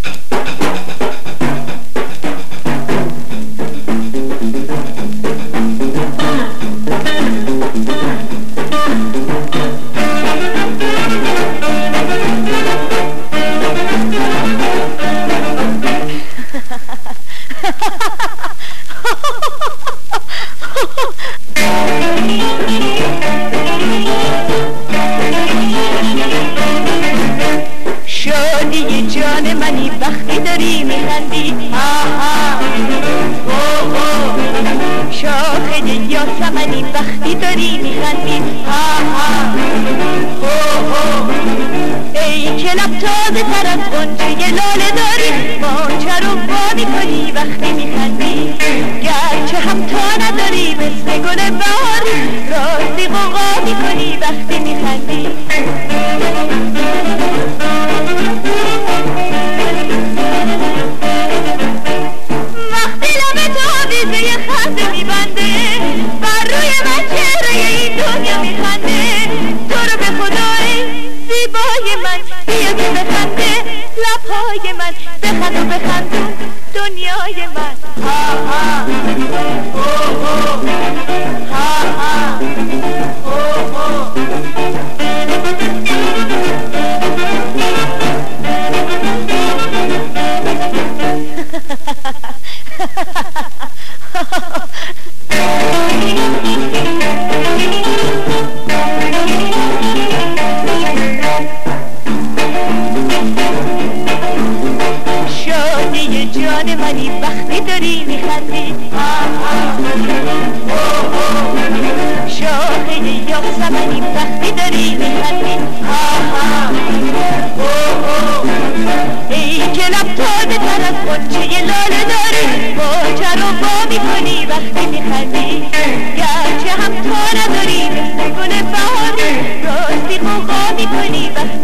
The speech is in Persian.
شادی جان منی وقتی داری میخندی آها اوه شاخه یاسمنی وقتی داری میخندی آها اوه ای که لب تازه تر از غنچه لاله داری ماچه رو وا میکنی وقتی میخندی گرچه هم تا نداری مثل گل بهاری راستی غوغا میکنی وقتی میخندی وقتی لب تو آویزه خنده میبنده بر روی من چهره این دنیا میخنده تو رو به خدای زیبای من بیا که بخنده لبهای من بخند و بخندون دنیای من ها ها اوه اوه ها ها اوه اوه شادی جان منی وقتی داری میخندی شاخه یاسمنی وقتی داری میخندی ای که لب تازه تر از غنچه لاله داری ماچه رو وا میکنی وقتی میخندی گرچه هم تا نداری مثل گل بهاری راستی غوغا میکنی وقتی